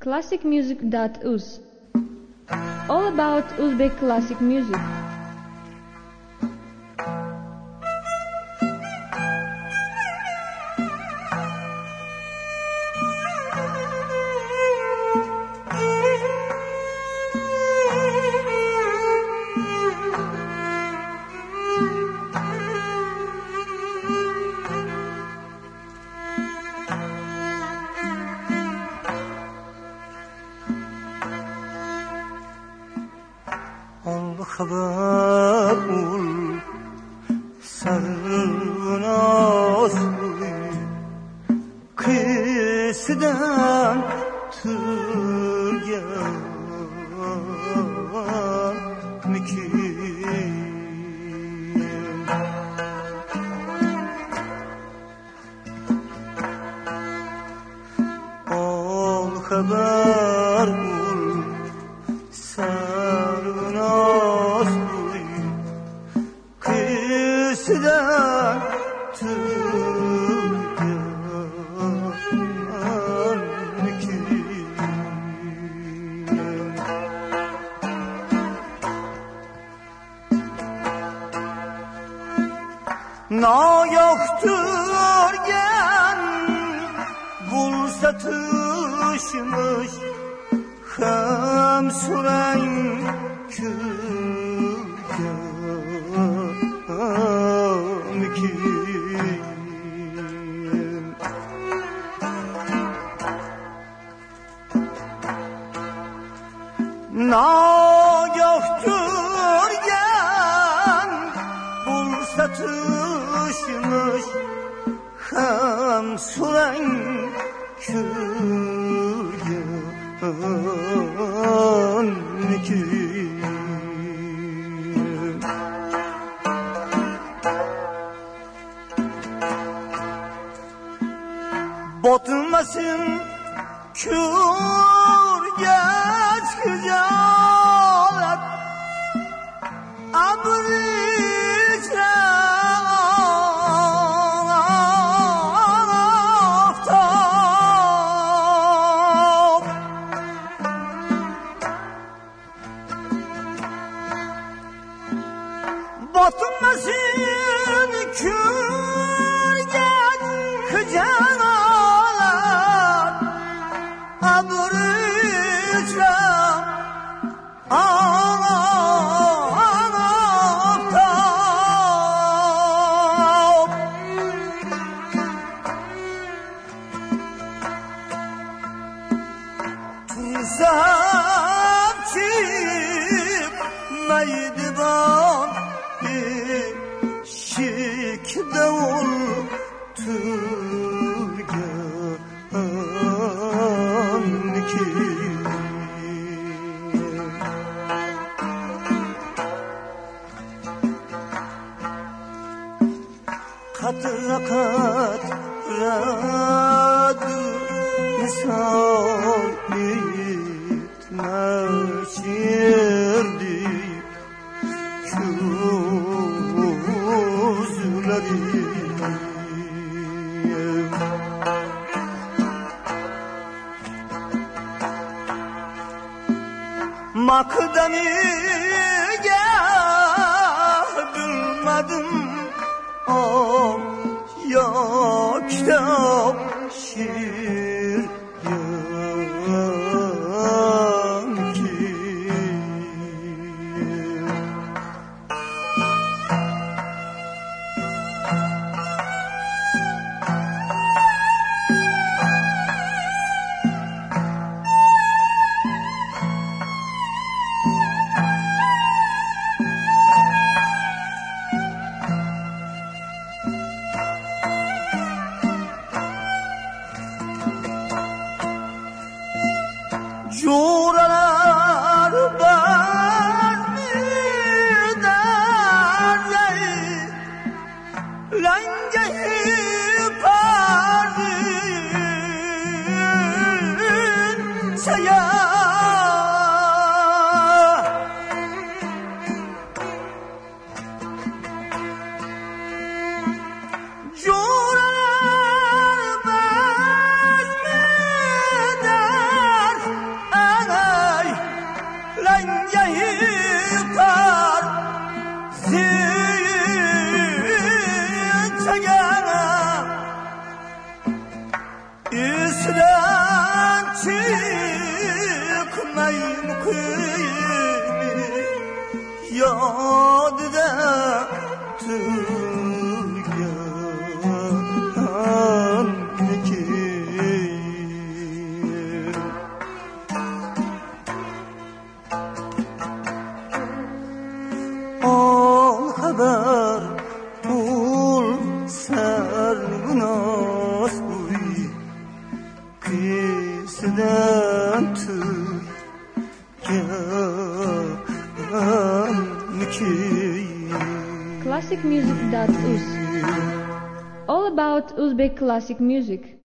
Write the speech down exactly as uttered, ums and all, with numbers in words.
classic music dot u z. All about Uzbek classic music. Haber ol sarınas kıyısından türgen mikim ol haber ol sarınas kıyısından türgen mikim na yoktur gen bulsa tışmış hem süren kürgen kim na yoktur gen bulsa tışmış hem süren kürgen kim botmasın kürgeç kıcalat abrikle aftap botmasın kürgeç kıcalat abrikle aftap tuzak çıkmaydı ban şik davul türgen kim katra katradı misal etmeşirdi küzlerim makdamiga bilmadim o ya kitap şiir yan kim Juralar var mı derdi Langeyi pardın saya Juralar var mı der çıkmay mukimi yadda tüyan ki al haber ul sergunas uy kisden tüyan ki classic music dot u z. All about Uzbek classic music.